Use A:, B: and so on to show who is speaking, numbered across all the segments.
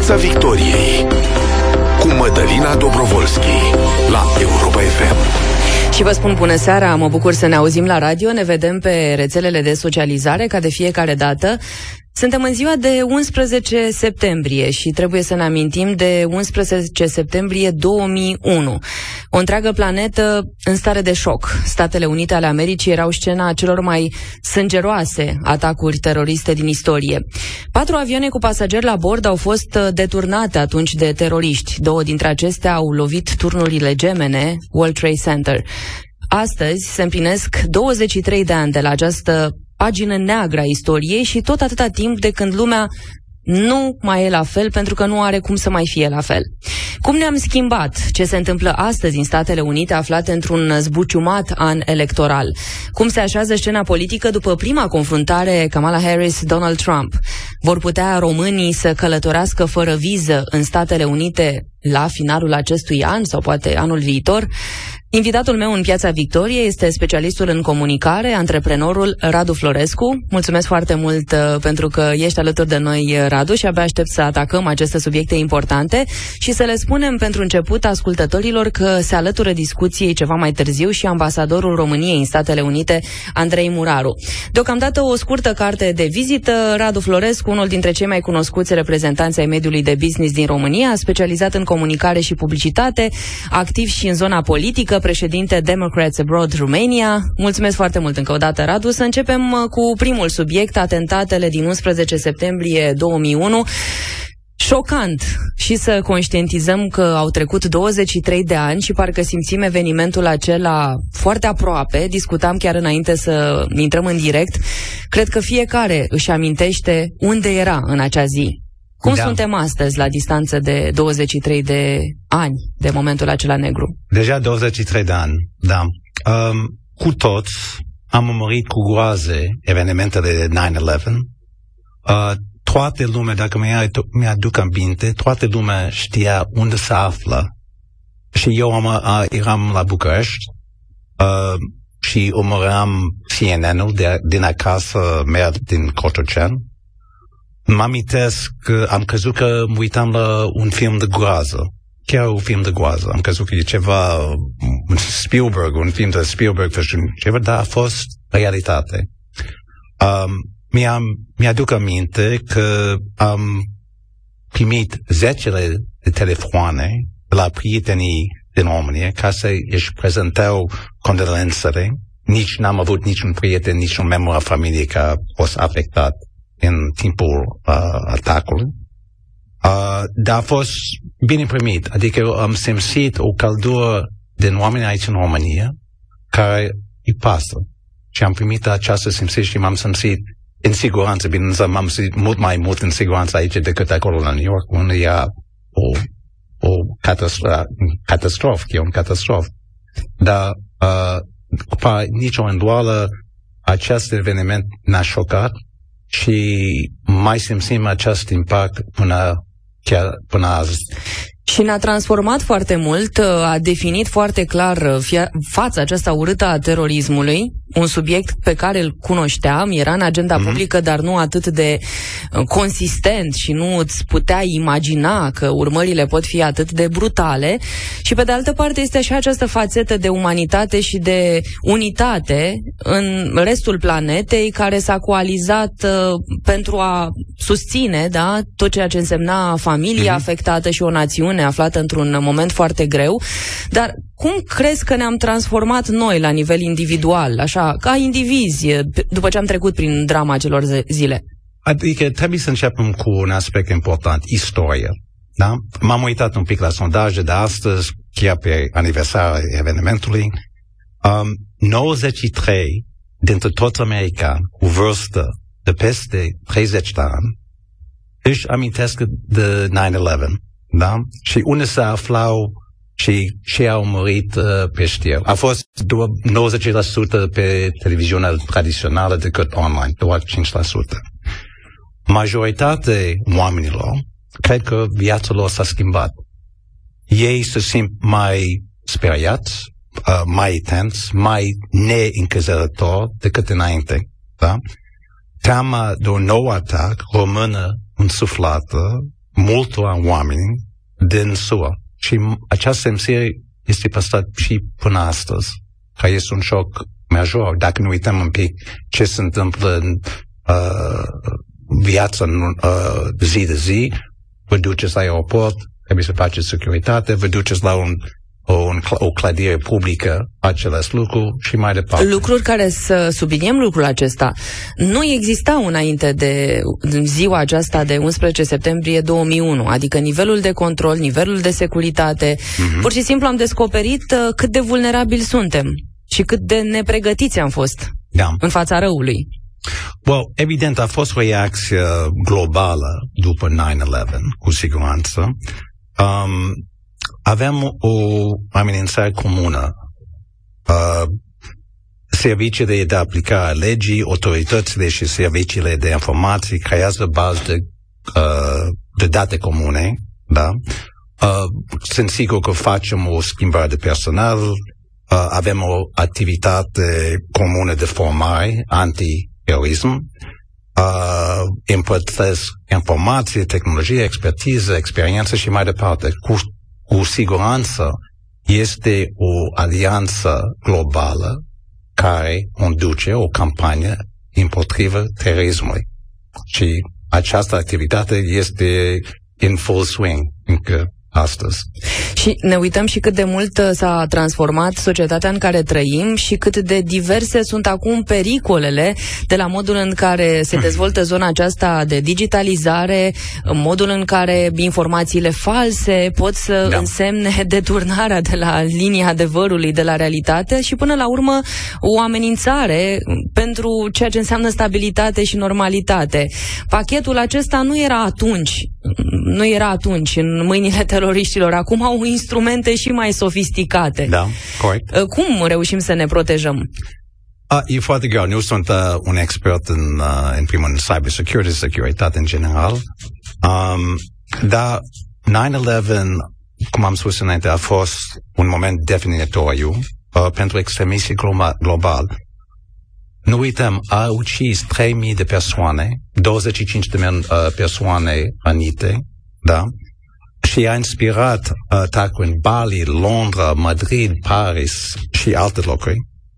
A: Piața Victoriei cu Mădălina Dobrovolski la Europa FM.
B: Și vă spun bună seara, mă bucur să ne auzim la radio, ne vedem pe rețelele de socializare ca de fiecare dată. Suntem în ziua de 11 septembrie și trebuie să ne amintim de 11 septembrie 2001. O întreagă planetă în stare de șoc. Statele Unite ale Americii erau scena celor mai sângeroase atacuri teroriste din istorie. 4 avioane cu pasageri la bord au fost deturnate atunci de teroriști. 2 dintre acestea au lovit turnurile gemene World Trade Center. Astăzi se împlinesc 23 de ani de la această pagină neagră a istoriei și tot atâta timp de când lumea nu mai e la fel, pentru că nu are cum să mai fie la fel. Cum ne-am schimbat? Ce se întâmplă astăzi în Statele Unite, aflate într-un zbuciumat an electoral? Cum se așează scena politică după prima confruntare Kamala Harris-Donald Trump? Vor putea românii să călătorească fără viză în Statele Unite la finalul acestui an sau poate anul viitor? Invitatul meu în Piața Victoriei este specialistul în comunicare, antreprenorul Radu Florescu. Mulțumesc foarte mult pentru că ești alături de noi, Radu, și abia aștept să atacăm aceste subiecte importante și să le spunem pentru început ascultătorilor că se alătură discuției ceva mai târziu și ambasadorul României în Statele Unite, Andrei Muraru. Deocamdată o scurtă carte de vizită. Radu Florescu, unul dintre cei mai cunoscuți reprezentanți ai mediului de business din România, specializat în comunicare și publicitate, activ și în zona politică, președinte Democrats Abroad Romania. Mulțumesc foarte mult încă o dată, Radu. Să începem cu primul subiect, atentatele din 11 septembrie 2001. Șocant și să conștientizăm că au trecut 23 de ani și parcă simțim evenimentul acela foarte aproape. Discutam chiar înainte să intrăm în direct. Cred că fiecare își amintește unde era în acea zi. Cum suntem astăzi, la distanță de 23 de ani de momentul acela negru?
C: Deja 23 de ani, da. Cu toți am urmărit cu groaze evenimentele de 9/11. Toată lumea, dacă mi-aduc aminte, toată lumea știa unde se află. Și eu eram la București și urmăream CNN-ul din acasă mea din Cotroceni. Mă amintesc că am crezut că mă uitam la un film de groază. Chiar un film de groază. Am crezut că e ceva, un film de Spielberg, ceva, dar a fost realitate. Mi-aduc aminte că am primit zecile de telefoane de la prietenii din România ca să își prezentau condolențele. Nici n-am avut niciun prieten, niciun membru al familiei care a fost afectat în timpul atacului. Dar a fost bine primit. Adică am simțit o căldură din oameni aici în România care îi pasă. Și am primit această simțire și m-am simțit în siguranță. Bine, m-am simțit mult în siguranță aici decât acolo la New York, unde era o catastrofă, e un catastrofă. Dar după nicio îndoială, acest eveniment ne-a șocat și mai simțim acest impact până azi.
B: Și ne-a transformat foarte mult, a definit foarte clar fața aceasta urâtă a terorismului, un subiect pe care îl cunoșteam, era în agenda publică, dar nu atât de consistent și nu îți puteai imagina că urmările pot fi atât de brutale. Și pe de altă parte este și această fațetă de umanitate și de unitate în restul planetei care s-a coalizat pentru a susține, da, tot ceea ce însemna familia afectată și o națiune aflată într-un moment foarte greu. Dar cum crezi că ne-am transformat noi la nivel individual, așa, ca indivizi, după ce am trecut prin drama acelor zile?
C: Adică trebuie să începem cu un aspect important, istoria. Da? M-am uitat un pic la sondaje de astăzi, chiar pe aniversarea evenimentului. 93 dintre toți americani cu vârstă de peste 30 de ani își amintesc de 9/11. Da? Și unde se aflau și au murit pe știri. A fost 90% pe televiziunea tradițională decât online, doar 5%. Majoritatea oamenilor cred că viața lor s-a schimbat. Ei se simt mai speriați, mai atenți, mai neîncrezători decât înainte. Da? Teama de un nou atac rămâne însuflată multor oameni din SUA. Și această emisiune este păstrat și până astăzi, care este un șoc major. Dacă ne uităm un pic ce se întâmplă în viața zi de zi, vă duceți la aeroport, trebuie să faceți securitate, vă duceți la o clădire publică, același lucru și mai departe.
B: Lucruri care, să subliniem lucrul acesta, nu existau înainte de ziua aceasta de 11 septembrie 2001, adică nivelul de control, nivelul de securitate. Pur și simplu am descoperit cât de vulnerabili suntem și cât de nepregătiți am fost în fața răului.
C: Evident, a fost o reacție globală după 9/11, cu siguranță. Avem o amenințare comună. Serviciile de aplicare a legii, autoritățile și serviciile de informații creează baze de date comune, da? Sunt sigur că facem o schimbare de personal, avem o activitate comună de formare anti-terorism, împărtășesc informații, tehnologie, expertiză, experiență și mai departe. Cu siguranță este o alianță globală care conduce o campanie împotriva terorismului. Și această activitate este in full swing încă astăzi.
B: Și ne uităm și cât de mult s-a transformat societatea în care trăim și cât de diverse sunt acum pericolele de la modul în care se dezvoltă zona aceasta de digitalizare, modul în care informațiile false pot să însemne deturnarea de la linia adevărului, de la realitate și până la urmă o amenințare pentru ceea ce înseamnă stabilitate și normalitate. Pachetul acesta nu era atunci în mâinile teroriștilor. Acum au instrumente și mai sofisticate.
C: Da, corect.
B: Cum reușim să ne protejăm?
C: E foarte greu. Nu sunt un expert în primul rând, cybersecurity, securitate în general. Dar 9/11, cum am spus înainte, a fost un moment definitoriu pentru extremistii global. Nu uităm, a ucis 3.000 de persoane, 25 de persoane rănite, da? Și a inspirat atacuri în Bali, Londra, Madrid, Paris și alte locuri.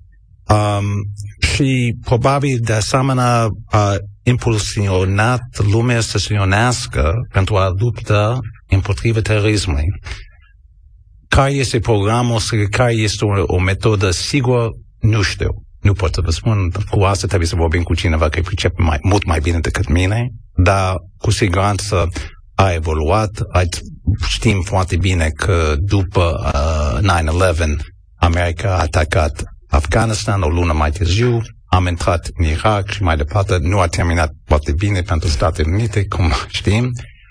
C: Și probabil de asemenea a impulsionat lumea să se unească pentru a lupta împotriva terorismului. Care este programul, care este o metodă sigură, nu știu. Nu pot să vă spun, cu asta trebuie să vorbim cu cineva care pricepe mult mai bine decât mine, dar cu siguranță a evoluat. Știm foarte bine că după 9/11 America a atacat Afganistan o lună mai târziu, am intrat în Irak și mai departe. Nu a terminat foarte bine pentru Statele Unite, cum știm,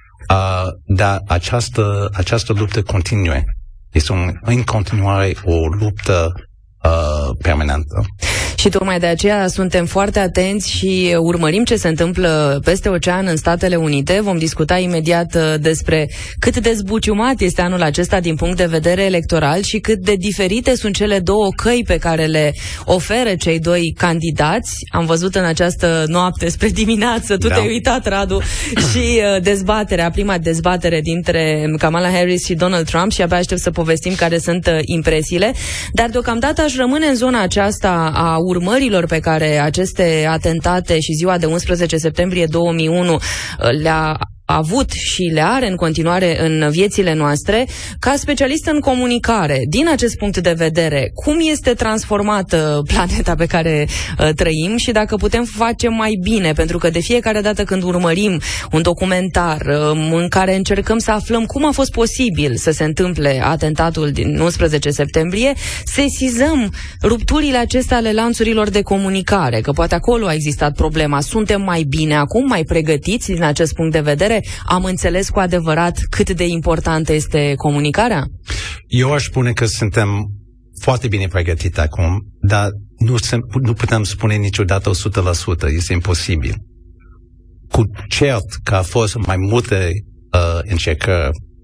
C: dar această luptă continuă. Este în continuare o luptă permanentă.
B: Și tocmai de aceea suntem foarte atenți și urmărim ce se întâmplă peste ocean în Statele Unite. Vom discuta imediat despre cât de zbuciumat este anul acesta din punct de vedere electoral și cât de diferite sunt cele două căi pe care le oferă cei doi candidați. Am văzut în această noapte spre dimineață, tu te-ai uitat, Radu, și prima dezbatere dintre Kamala Harris și Donald Trump și abia aștept să povestim care sunt impresiile. Dar deocamdată aș rămâne în zona aceasta a urmărilor pe care aceste atentate și ziua de 11 septembrie 2001 le-a avut și le are în continuare în viețile noastre. Ca specialist în comunicare, din acest punct de vedere, cum este transformată planeta pe care trăim și dacă putem face mai bine, pentru că de fiecare dată când urmărim un documentar în care încercăm să aflăm cum a fost posibil să se întâmple atentatul din 11 septembrie, sesizăm rupturile acestea ale lanțurilor de comunicare, că poate acolo a existat problema. Suntem mai bine acum, mai pregătiți din acest punct de vedere? Am înțeles cu adevărat cât de importantă este comunicarea?
C: Eu aș spune că suntem foarte bine pregătiți acum, dar nu putem spune niciodată 100%, este imposibil. Cu cert că a fost mai multe încercări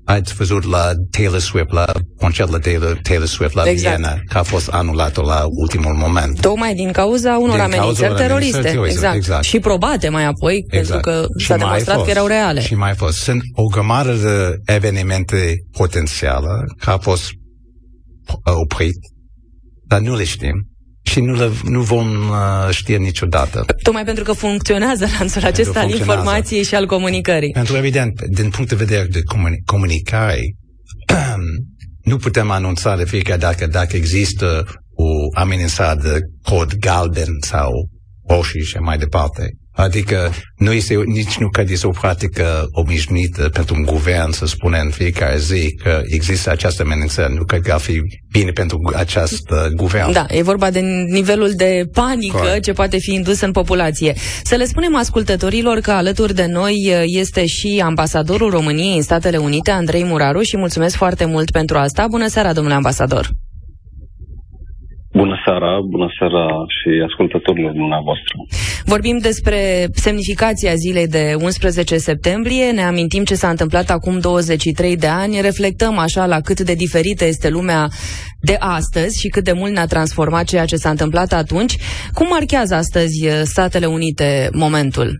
C: ați văzut la Taylor Swift, la concertul Taylor Swift la Viena, că a fost anulat la ultimul moment.
B: Tocmai din cauza unor amenințări teroriste. Exact. Și probate mai apoi, pentru că s-a demonstrat că erau reale.
C: Și mai fost. Sunt o grămadă de evenimente potențiale care au fost oprit, dar nu le știm. Și nu vom ști niciodată.
B: Tocmai pentru că funcționează lanțul acesta al informației și al comunicării.
C: Pentru evident, din punct de vedere de comunicare, nu putem anunța de fiecare dacă există o amenințare de cod galben sau roșii și mai departe. Adică nici nu cred că este o practică obișnuită pentru un guvern să spune în fiecare zi că există această amenințare. Nu cred că ar fi bine pentru acest guvern.
B: Da, e vorba de nivelul de panică ce poate fi indus în populație. Să le spunem ascultătorilor că alături de noi este și ambasadorul României în Statele Unite, Andrei Muraru, și mulțumesc foarte mult pentru asta. Bună seara, domnule ambasador!
D: Bună seara și ascultătorilor dumneavoastră.
B: Vorbim despre semnificația zilei de 11 septembrie, ne amintim ce s-a întâmplat acum 23 de ani, reflectăm așa la cât de diferită este lumea de astăzi și cât de mult ne-a transformat ceea ce s-a întâmplat atunci. Cum marchează astăzi Statele Unite momentul?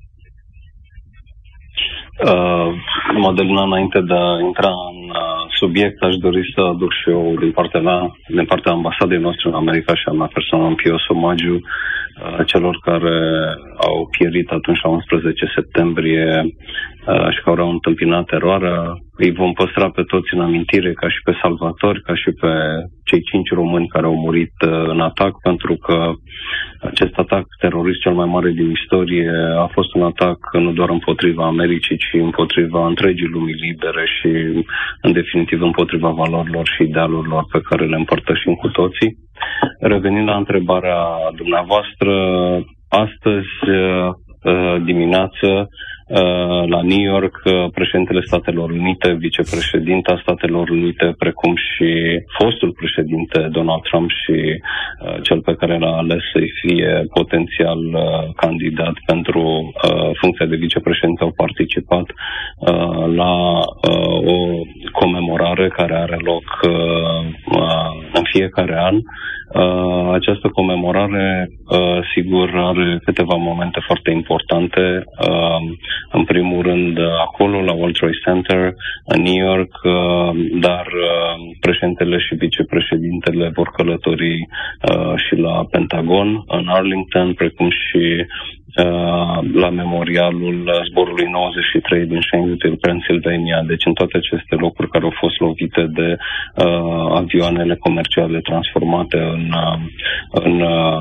D: Madalina, înainte de a intra în subiect, aș dori să aduc și eu din partea ambasadei noastre în America și a mea personal un pios omagiu celor care au pierit atunci la 11 septembrie și care au întâmpinat teroarea. Îi vom păstra pe toți în amintire, ca și pe salvatori, ca și pe cei 5 români care au murit în atac, pentru că acest atac terorist cel mai mare din istorie a fost un atac nu doar împotriva Americii, ci împotriva întregii lumii libere și, în definitiv, împotriva valorilor și idealurilor pe care le împărtășim cu toții. Revenind la întrebarea dumneavoastră, astăzi dimineață la New York, președintele Statelor Unite, vicepreședinta Statelor Unite, precum și fostul președinte Donald Trump și cel pe care l-a ales să-i fie potențial candidat pentru funcția de vicepreședinte, au participat la o comemorare care are loc în fiecare an. Această comemorare, sigur, are câteva momente foarte importante. În primul rând, acolo, la World Trade Center, în New York, dar președintele și vicepreședintele vor călători și la Pentagon, în Arlington, precum și la memorialul zborului 93 din Shanksville, Pennsylvania. Deci în toate aceste locuri care au fost lovite de avioanele comerciale transformate în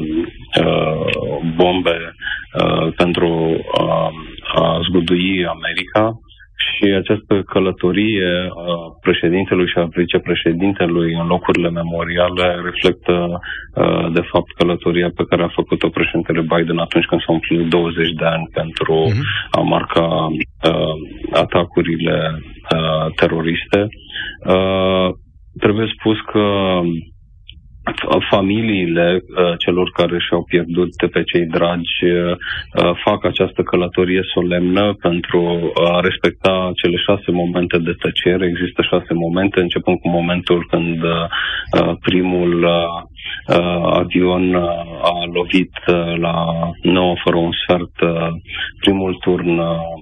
D: bombe pentru a zgudui America. Și această călătorie a președintelui și a vicepreședintelui în locurile memoriale reflectă, de fapt, călătoria pe care a făcut-o președintele Biden atunci când s-au împlinit 20 de ani pentru a marca atacurile teroriste. Trebuie spus că familiile celor care și-au pierdut pe cei dragi fac această călătorie solemnă pentru a respecta cele 6 momente de tăcere. Există 6 momente, începând cu momentul când primul avion a lovit la 9 fără un sfert primul turn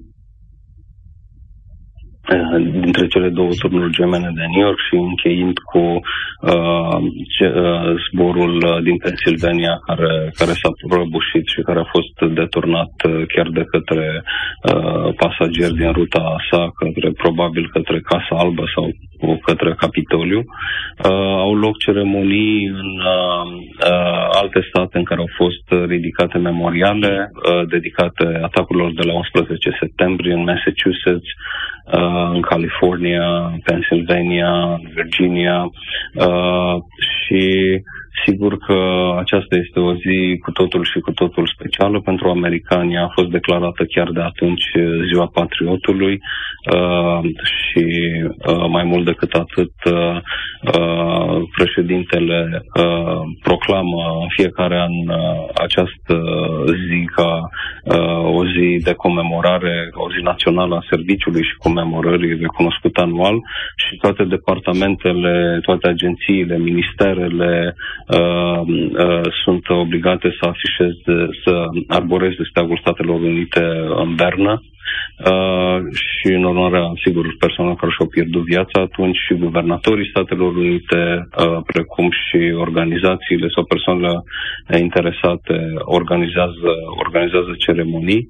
D: dintre cele 2 turnuri gemene de New York și încheind cu zborul din Pennsylvania care s-a prăbușit și care a fost deturnat chiar de către pasageri din ruta sa, probabil către Casa Albă sau către Capitoliu. Au loc ceremonii în alte state în care au fost ridicate memoriale dedicate atacurilor de la 11 septembrie, în Massachusetts, în California, Pennsylvania, Virginia și Sigur că aceasta este o zi cu totul și cu totul specială pentru americani. A fost declarată chiar de atunci Ziua Patriotului și mai mult decât atât președintele proclamă în fiecare an această zi ca o zi de comemorare, o zi națională a serviciului și comemorării recunoscut anual și toate departamentele, toate agențiile, ministerele sunt obligate să afișeze, să arboreze steagul Statelor Unite în Berna și în onoarea, sigur, persoanelor care și-au pierdut viața atunci și guvernatorii Statelor Unite, precum și organizațiile sau persoanele interesate organizează ceremonii.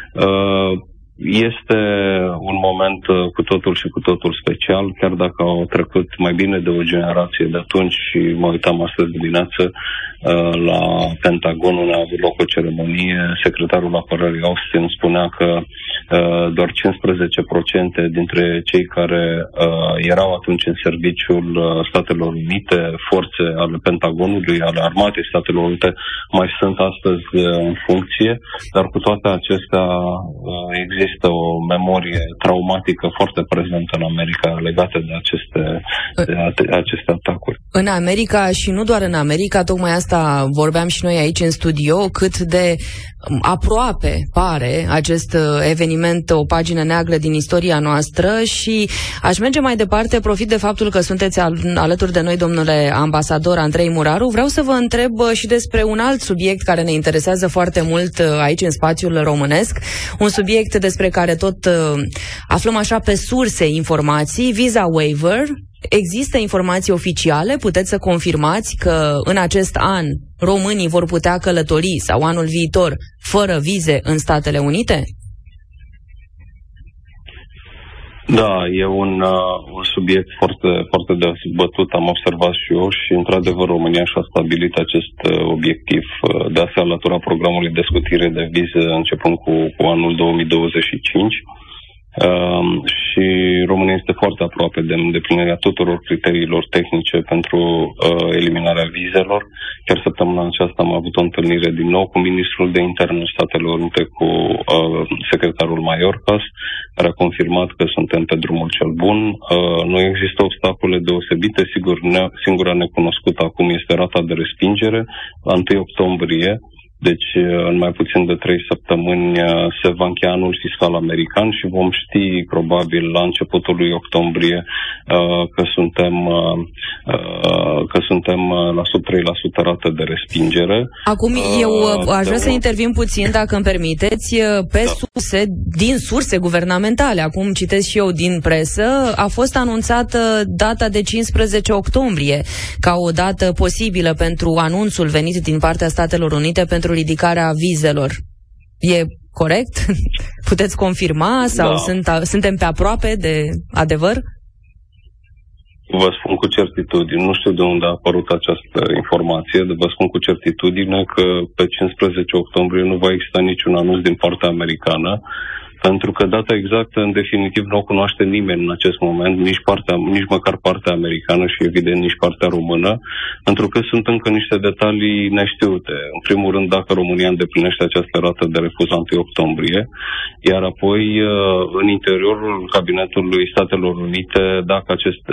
D: Este un moment cu totul și cu totul special, chiar dacă au trecut mai bine de o generație de atunci și mă uitam astăzi dimineață la Pentagon, unde a avut loc o ceremonie. Secretarul Apărării Austin spunea că doar 15% dintre cei care erau atunci în serviciul Statelor Unite, forțe ale Pentagonului, ale Armatei Statelor Unite, mai sunt astăzi în funcție, dar cu toate acestea există o memorie traumatică foarte prezentă în America legată de aceste atacuri.
B: În America și nu doar în America, tocmai asta vorbeam și noi aici în studio, cât de aproape pare acest eveniment o pagină neagră din istoria noastră și aș merge mai departe, profit de faptul că sunteți alături de noi, domnule ambasador Andrei Muraru. Vreau să vă întreb și despre un alt subiect care ne interesează foarte mult aici în spațiul românesc, un subiect despre care tot aflăm așa pe surse informații, visa waiver. Există informații oficiale? Puteți să confirmați că în acest an românii vor putea călători sau anul viitor fără vize în Statele Unite?
D: Da, e un subiect foarte, foarte dezbătut, am observat și eu și, într-adevăr, România și-a stabilit acest obiectiv de a se alătura programului de scutire de vize începând cu anul 2025. Și România este foarte aproape de îndeplinirea tuturor criteriilor tehnice pentru eliminarea vizelor. Chiar săptămâna aceasta am avut o întâlnire din nou cu ministrul de interne Statelor Unite, cu secretarul Mayorkas, care a confirmat că suntem pe drumul cel bun. Nu există obstacole deosebite. Sigur, singura necunoscută acum este rata de respingere. La 1 octombrie, deci în mai puțin de 3 săptămâni se va încheia anul fiscal american și vom ști probabil la începutul lui octombrie că suntem la sub 3% rată de respingere.
B: Acum eu aș vrea să intervin puțin, dacă îmi permiteți, pe surse, din surse guvernamentale. Acum citesc și eu din presă, a fost anunțată data de 15 octombrie ca o dată posibilă pentru anunțul venit din partea Statelor Unite pentru ridicarea vizelor. E corect? Puteți confirma sau suntem pe aproape de adevăr?
D: Vă spun cu certitudine, nu știu de unde a apărut această informație, dar vă spun cu certitudine că pe 15 octombrie nu va exista niciun anunț din partea americană, pentru că data exactă, în definitiv, nu o cunoaște nimeni în acest moment, nici măcar partea americană și, evident, nici partea română, pentru că sunt încă niște detalii neștiute. În primul rând, dacă România îndeplinește această rată de refuz la 1 octombrie, iar apoi, în interiorul Cabinetului Statelor Unite, dacă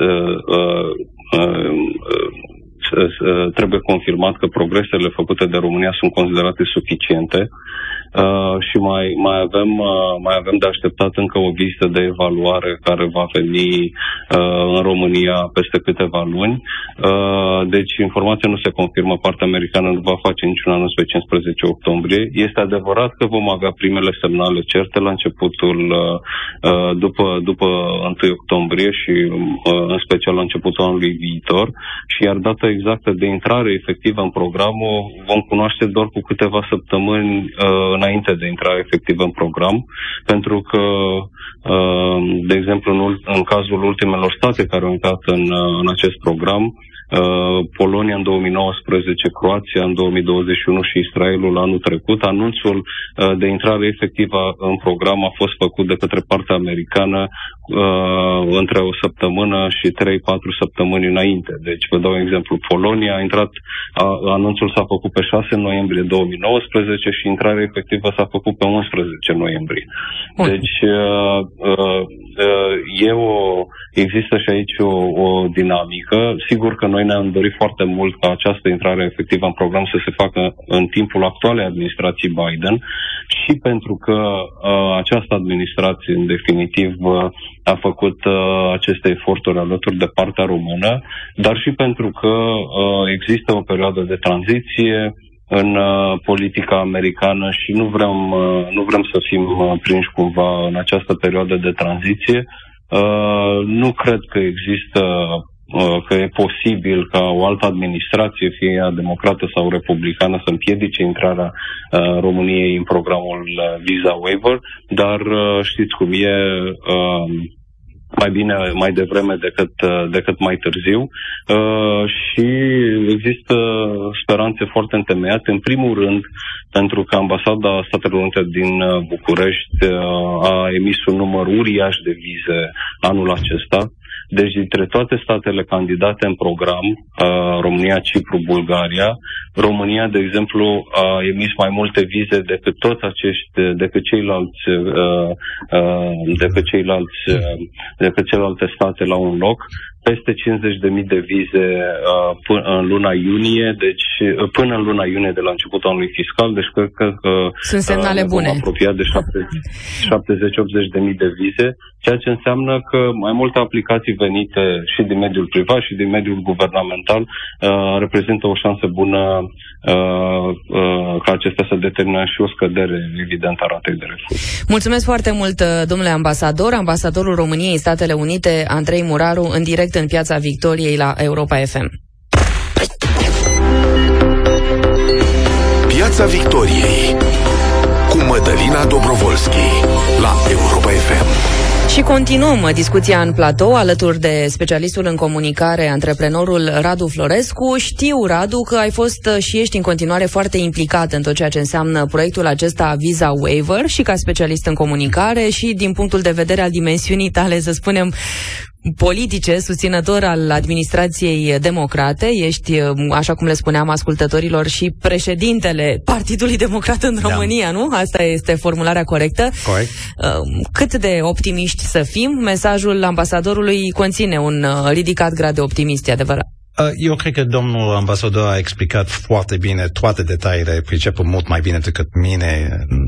D: trebuie confirmat că progresele făcute de România sunt considerate suficiente. Și mai avem de așteptat încă o vizită de evaluare care va veni în România peste câteva luni. Deci informația nu se confirmă, partea americană nu va face niciun anunț pe 15 octombrie. Este adevărat că vom avea primele semnale certe la începutul, după 1 octombrie și în special la începutul anului viitor, și iar data exactă de intrare efectivă în program o vom cunoaște doar cu câteva săptămâni înainte de intrare efectivă în program, pentru că, de exemplu, în cazul ultimelor state care au intrat în acest program, Polonia în 2019, Croația în 2021 și Israelul anul trecut. Anunțul de intrare efectivă în program a fost făcut de către partea americană între o săptămână și 3-4 săptămâni înainte. Deci, vă dau un exemplu. Polonia a intrat, anunțul s-a făcut pe 6 noiembrie 2019 și intrarea efectivă s-a făcut pe 11 noiembrie. Deci, există și aici o dinamică. Sigur că noi ne-am dorit foarte mult ca această intrare efectivă în program să se facă în timpul actualei administrații Biden și pentru că această administrație, în definitiv, a făcut aceste eforturi alături de partea română, dar și pentru că există o perioadă de tranziție în politica americană și nu vrem să fim prinși cumva în această perioadă de tranziție. Nu cred că există, că e posibil ca o altă administrație, fie ea democrată sau republicană, să împiedice intrarea României în programul Visa Waiver, dar știți cum e, mai bine mai devreme decât mai târziu și există speranțe foarte întemeiate. În primul rând, pentru că Ambasada Statelor Unite din București a emis un număr uriaș de vize anul acesta. Deci, dintre toate statele candidate în program, România, Cipru, Bulgaria, România, de exemplu, a emis mai multe vize decât celelalte state la un loc. Peste 50.000 de vize în luna iunie, deci până în luna iunie de la începutul anului fiscal, deci cred că
B: sunt semnale bune.
D: Vom apropia de 70-80.000 de vize, ceea ce înseamnă că mai multe aplicații venite și din mediul privat și din mediul guvernamental reprezintă o șansă bună ca acestea să determină și o scădere evidentă a ratei de refuz. Mulțumesc
B: foarte mult, domnule ambasador, ambasadorul României în Statele Unite, Andrei Muraru, în direct în Piața Victoriei la Europa FM.
A: Piața Victoriei cu Mădălina Dobrovolski la Europa FM.
B: Și continuăm discuția în platou alături de specialistul în comunicare, antreprenorul Radu Florescu. Știu, Radu, că ai fost și ești în continuare foarte implicat în tot ceea ce înseamnă proiectul acesta Visa Waiver și ca specialist în comunicare și din punctul de vedere al dimensiunii tale, să spunem, politice, susținător al administrației democrate. Ești, așa cum le spuneam ascultătorilor, și președintele Partidului Democrat în România, nu? Asta este formularea corectă.
C: Corect.
B: Cât de optimiști să fim? Mesajul ambasadorului conține un ridicat grad de optimist, e adevărat.
C: Eu cred că domnul ambasador a explicat foarte bine toate detaliile, priceput mult mai bine decât mine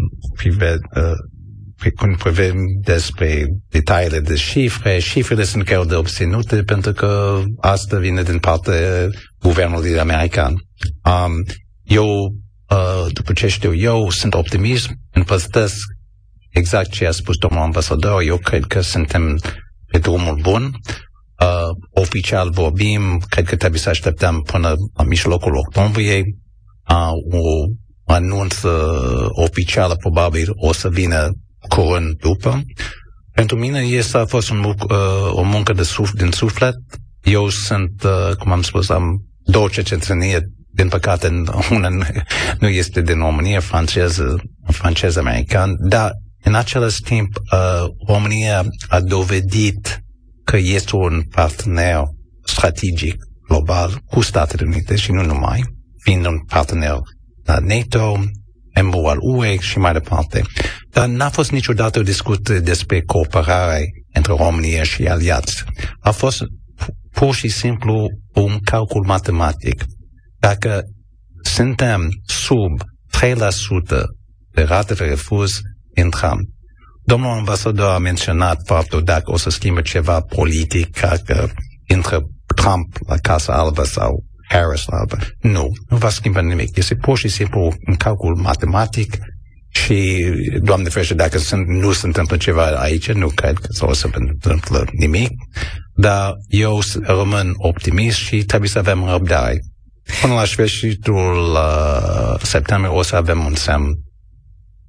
C: când privim despre detaliile de cifre. Cifrele sunt greu de obținute pentru că asta vine din partea guvernului american. Eu, după ce știu eu, sunt optimist, împărtășesc exact ce a spus domnul ambasador. Eu cred că suntem pe drumul bun. Oficial vorbim, cred că trebuie să așteptăm până la mijlocul octombrie. O anunț oficială probabil o să vină curând după. Pentru mine a fost o muncă din suflet. Eu sunt, cum am spus, am două cetățenie, din păcate una nu este din România, francez-american, dar în același timp România a dovedit că este un partener strategic global cu Statele Unite și nu numai, fiind un partener la NATO, membru al UE și mai departe. Dar n-a fost niciodată o discuție despre cooperare între România și aliați. A fost pur și simplu un calcul matematic. Dacă suntem sub 3% de rată de refuz, intrăm. Domnul ambasador a menționat faptul dacă o să schimbe ceva politic, că intră Trump la Casa Albă sau Harris la Albă. Nu va schimba nimic. Este pur și simplu un calcul matematic și, Doamne ferește, dacă nu se întâmplă ceva aici, nu cred că o să se întâmplă nimic, dar eu rămân optimist și trebuie să avem răbdare. Până la sfârșitul septembrie o să avem un semn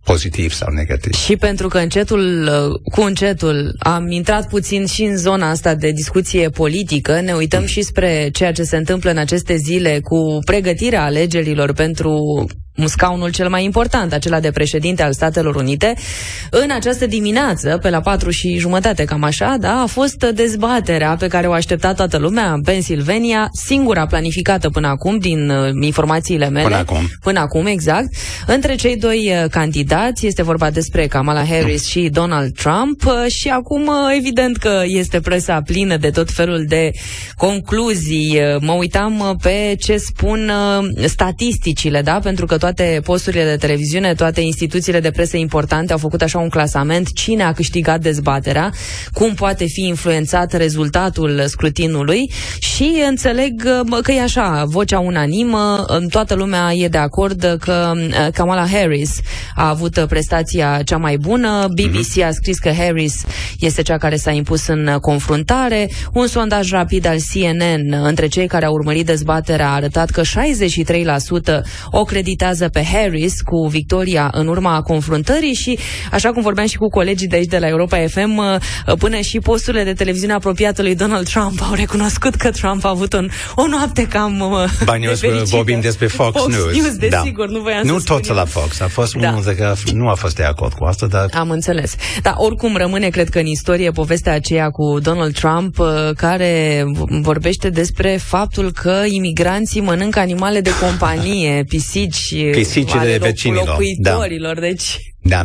C: pozitiv sau negativ.
B: Și pentru că încetul cu încetul am intrat puțin și în zona asta de discuție politică, ne uităm și spre ceea ce se întâmplă în aceste zile cu pregătirea alegerilor pentru scaunul cel mai important, acela de președinte al Statelor Unite. În această dimineață, pe la 4:30, cam așa, da, a fost dezbaterea pe care o aștepta toată lumea în Pennsylvania, singura planificată până acum, din informațiile mele. Până acum, exact. Între cei doi candidați este vorba despre Kamala Harris și Donald Trump și acum, evident că este presa plină de tot felul de concluzii. Mă uitam pe ce spun statisticile, da, pentru că toate posturile de televiziune, toate instituțiile de presă importante au făcut așa un clasament, cine a câștigat dezbaterea, cum poate fi influențat rezultatul scrutinului și înțeleg că e așa, vocea unanimă, toată lumea e de acord că Kamala Harris a avut prestația cea mai bună. BBC a scris că Harris este cea care s-a impus în confruntare. Un sondaj rapid al CNN între cei care au urmărit dezbaterea a arătat că 63% o creditează pe Harris cu victoria în urma confruntării și, așa cum vorbeam și cu colegii de aici de la Europa FM, până și posturile de televiziune apropiate lui Donald Trump au recunoscut că Trump a avut o noapte cam
C: nefericită. Vorbim despre Fox News.
B: Desigur, nu voiam
C: nu toți la Fox. A fost unul care nu a fost de acord cu asta, dar...
B: Am înțeles. Dar oricum rămâne, cred că în istorie, povestea aceea cu Donald Trump, care vorbește despre faptul că imigranții mănâncă animale de companie,
C: pisicile vecinilor,
B: locuitorilor, deci...
C: Da.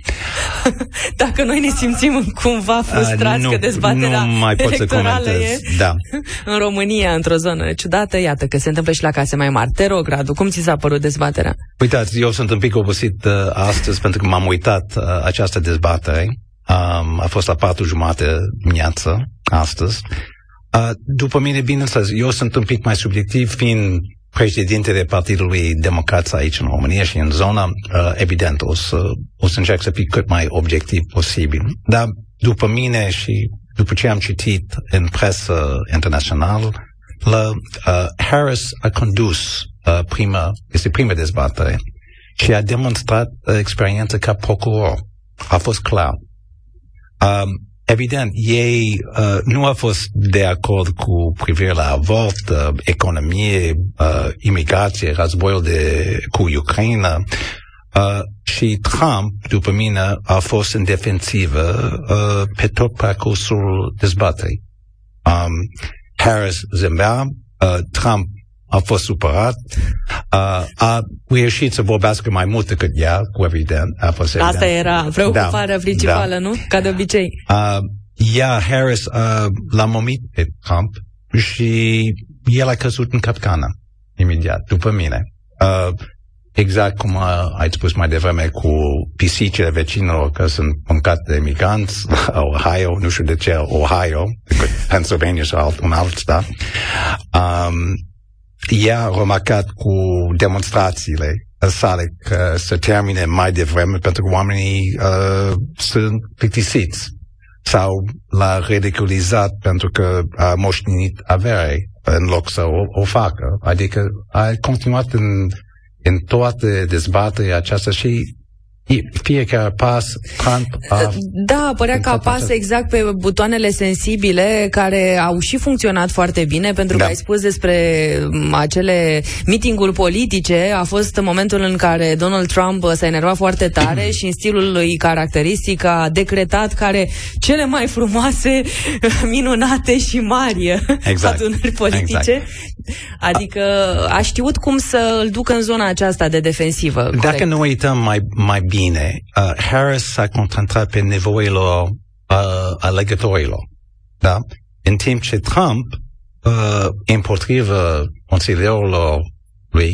B: Dacă noi ne simțim cumva frustrați că dezbaterea electorală e în România, într-o zonă ciudată, iată că se întâmplă și la case mai mari. Te rog, Radu, cum ți s-a părut dezbaterea?
C: Uitați, eu sunt un pic obosit astăzi pentru că m-am uitat această dezbatere. A fost la 4:30 dimineață astăzi. După mine, bineînțeles, eu sunt un pic mai subiectiv, fiind președintele Partidului Democrat aici în România și în zona, evident, o să încerc să fiu cât mai obiectiv posibil. Dar după mine și după ce am citit în presă internațională, Harris a condus prima dezbatere și a demonstrat experiență ca procuror. A fost clar. Evident, ei nu au fost de acord cu privire la avort, economie, imigrație, războiul cu Ucraina și Trump, după mine, a fost în defensivă pe tot parcursul dezbaterii. Harris zâmbea, Trump a fost supărat, a reușit să vorbească mai mult decât ea, evident.
B: Asta era preocuparea principală, nu? Ca de obicei.
C: Harris l-a momit pe Trump și el a căzut în capcană, imediat, după mine. Exact cum ai spus mai devreme cu pisicile vecinilor că sunt mâncate de migranți, Ohio, nu știu de ce Ohio, decât Pennsylvania sau un alt stat. Ea a remarcat cu demonstrațiile sale că se termine mai devreme pentru că oamenii sunt plictisiți sau l-a ridiculizat pentru că a moștenit avere în loc să o facă. Adică a continuat în toate dezbaterea aceasta și fiecare pas Trump
B: părea că apasă exact pe butoanele sensibile care au și funcționat foarte bine, pentru că ai spus despre acele meeting-uri politice. A fost momentul în care Donald Trump s-a enervat foarte tare și în stilul lui caracteristic a decretat cele mai frumoase, minunate și mari adunări politice. Adică a știut cum să îl ducă în zona aceasta de defensivă.
C: Dacă ne uităm mai bine, Harris s-a concentrat pe nevoile alegătorilor. Da? În timp ce Trump, împotriva consilierilor lui,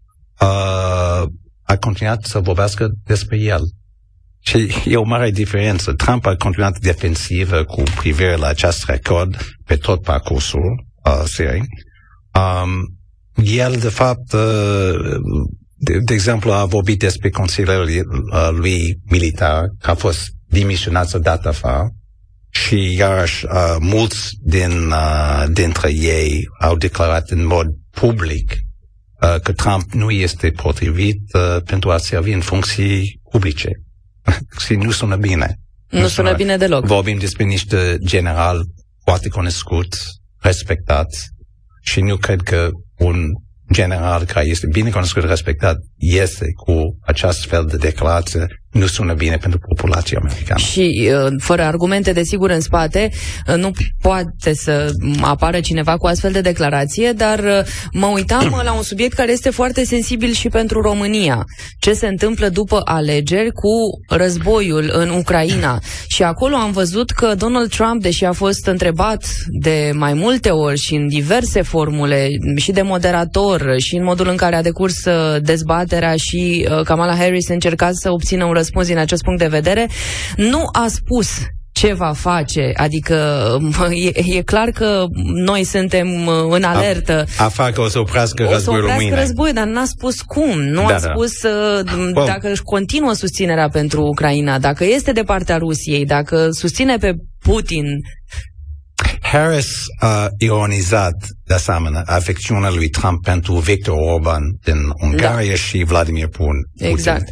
C: a continuat să vorbească despre el. Și e o mare diferență. Trump a continuat defensivă cu privire la acest record pe tot parcursul serii. El, de fapt, de exemplu, a vorbit despre consilierul lui militar, că a fost dimisionat să dat afară și iarăși mulți dintre ei au declarat în mod public că Trump nu este potrivit pentru a servi în funcții publice. Și nu sună bine.
B: Nu sună bine deloc.
C: Vorbim despre niște generali foarte cunoscuți, respectați, și nu cred că un general care este bine cunoscut, respectat, este cu acest fel de declarație, nu sună bine pentru populația americană.
B: Și fără argumente, desigur, în spate, nu poate să apară cineva cu astfel de declarație, dar mă uitam la un subiect care este foarte sensibil și pentru România. Ce se întâmplă după alegeri cu războiul în Ucraina. Și acolo am văzut că Donald Trump, deși a fost întrebat de mai multe ori și în diverse formule, și de moderator, și în modul în care a decurs dezbaterea, și Kamala Harris încerca să obțină un răspuns din acest punct de vedere, nu a spus ce va face, adică e clar că noi suntem în alertă.
C: Afară că o să oprească războiul mâine.
B: Război, dar n-a spus cum. Nu a spus dacă își continuă susținerea pentru Ucraina, dacă este de partea Rusiei, dacă susține pe Putin.
C: Harris a ironizat, de asemenea, afecțiunea lui Trump pentru Viktor Orban din Ungaria și Vladimir Putin.
B: Exact.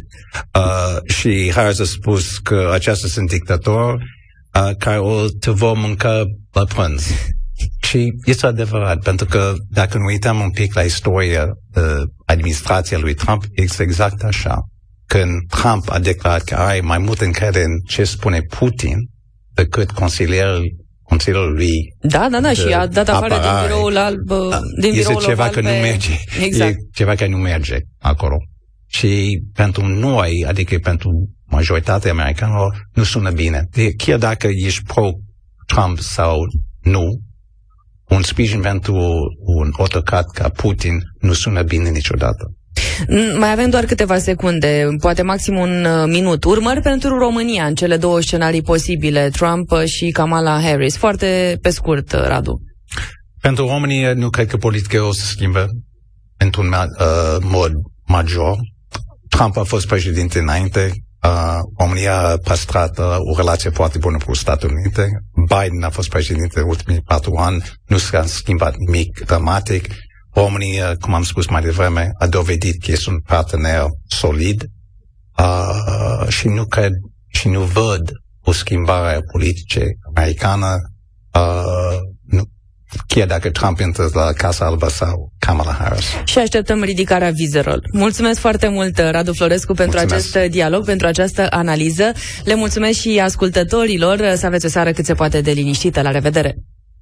C: Și Harris a spus că acestea sunt dictatori care te vor mânca la prânz. Și este adevărat, pentru că dacă ne uităm un pic la istoria administrația lui Trump, este exact așa. Când Trump a declarat că are mai mult încredere în ce spune Putin decât consilierul lui.
B: Da, și a dat afară din biroul alb.
C: Este ceva că nu merge.
B: Exact.
C: E ceva care nu merge acolo. Și pentru noi, adică pentru majoritatea americanilor, nu sună bine. Chiar dacă ești pro-Trump sau nu, un sprijin pentru un autocrat ca Putin nu sună bine niciodată.
B: Mai avem doar câteva secunde, poate maxim un minut. Urmări pentru România în cele două scenarii posibile, Trump și Kamala Harris. Foarte pe scurt, Radu.
C: Pentru România nu cred că politica o să schimbe într-un mod major. Trump a fost președinte înainte, România a păstrat o relație foarte bună cu Statele Unite. Biden a fost președinte în ultimii 4 ani, nu s-a schimbat nimic dramatic. România, cum am spus mai devreme, a dovedit că este un partener solid și nu cred și nu văd o schimbare politică americană, chiar dacă Trump intră la Casa Albă sau Kamala Harris.
B: Și așteptăm ridicarea vizelor. Mulțumesc foarte mult, Radu Florescu, pentru acest dialog, pentru această analiză. Le mulțumesc și ascultătorilor. Să aveți o seară cât se poate de liniștită. La revedere!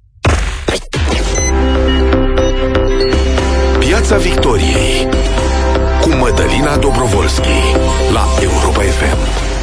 A: Piața Victoriei cu Mădălina Dobrovolski la Europa FM.